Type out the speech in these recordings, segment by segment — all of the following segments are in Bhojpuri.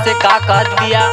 से का कहत बिया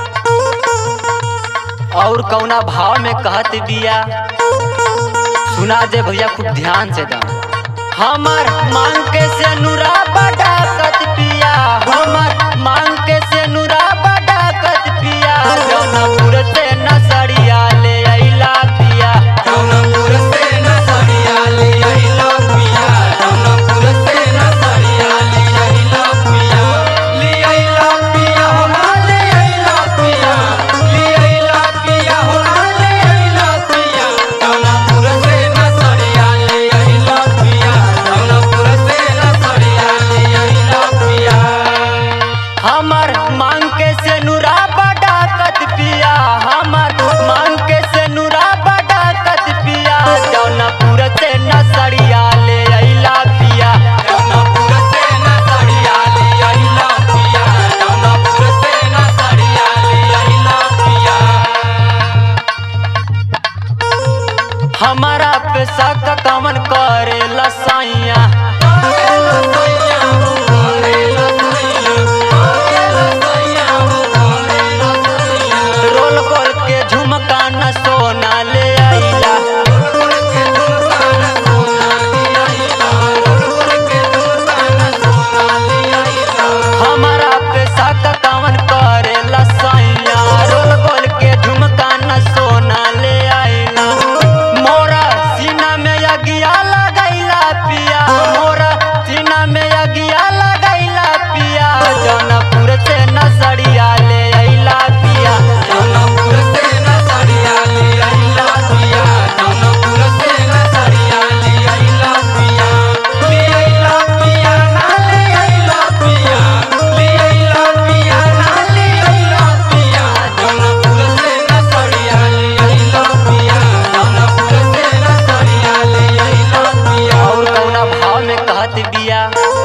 और कौना भाव में कहत बिया सुना दे भैया खूब ध्यान से दा। हमार मांग के से नुरा बड़ा कत पिया, हमार मांग के से नुरा बड़ा कत पिया, जौनपुर से नसरिया ले अइला पिया, जौनपुर से नसरिया ले अइला पिया, जौनपुर से नसरिया ले अइला पिया, ले अइला पिया हो ले अइला पिया, ले अइला पिया हो ले अइला पिया, जौनपुर से नसरिया ले अइला पिया, जौनपुर से नसरिया ले अइला पिया। हमार मांग के से नुरा बड़ा कत पिया, हमार मांग के से नुरा बड़ा कत पिया, जौनपुर से नसरिया ले अइला पिया, जौनपुर से नसरिया ले अइला पिया, जौनपुर से नसरिया ले अइला पिया। हमारा पे शक कमन करे लसाइया, रोल गोल के झुमका न सोना ले अइला, हमारा पे शक कमन करे लसाइया, रोल गोल के झुमका न सोना ले अइला, मोरा सीना में अगिया लगैला पिया, मोरा सीना में अगिया लगैला पिया, जौनपुर से नसरिया ले अइला पिया, जौनपुर से नसरिया ले अइला पिया, जौनपुर से नसरिया ले अइला पिया, ले अइला पिया ना ले अइला पिया, ले अइला पिया ना ले अइला पिया, जौनपुर से नसरिया ले अइला पिया, जौनपुर से नसरिया ले अइला पिया। और कौना भाव में कहत बिया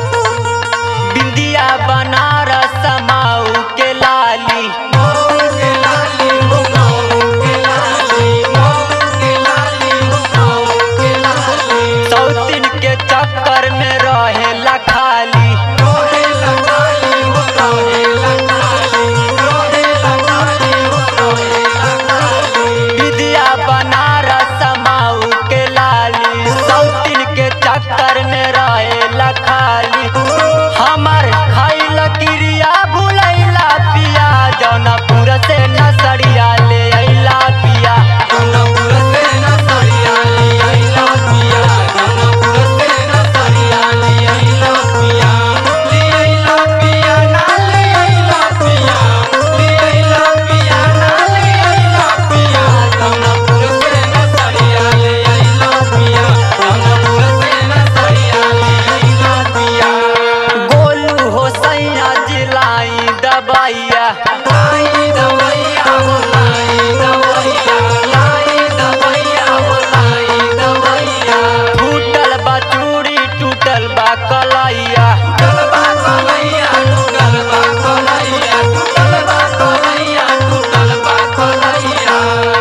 बिंदिया बनारस माऊ के लाली, मऊ के लाली हो मऊ के लाली, मऊ के लाली हो मऊ के लाली, सौतीन के चक्कर में रहेला खाली, रोहे लगाली हो रोहे लगाली, रोहे लगाली हो रोहे लगाली, बिंदिया बनारस माऊ के लाली, सौतीन के चक्कर में रहेला खाली, हमार खाइल क्रिया भुलैला पिया, जौनपुर से नसरिया ले अइला पिया, जौनपुर से नसरिया ले अइला पिया, जौनपुर से नसरिया ले अइला पिया, ले अइला पिया ना ले अइला पिया, ले अइला पिया ना ले अइला पिया, जौनपुर से नसरिया ले अइला पिया, जौनपुर से नसरिया ले अइला पिया। गोलू हो सैया जिलाई दबाइया, लाई दवैया हो लाई दवैया, लाई दवैया हो लाई दवैया, टूटल बा चूड़ी टूटल बा कलैया, टूटल बा कलैया, टूटल बा कलैया, टूटल बा कलैया, टूटल बा कलैया।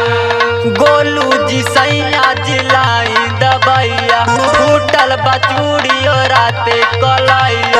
गोलू जी सैया जिलाई दबाइया, टूटल बा चूड़ी और राते कलैया।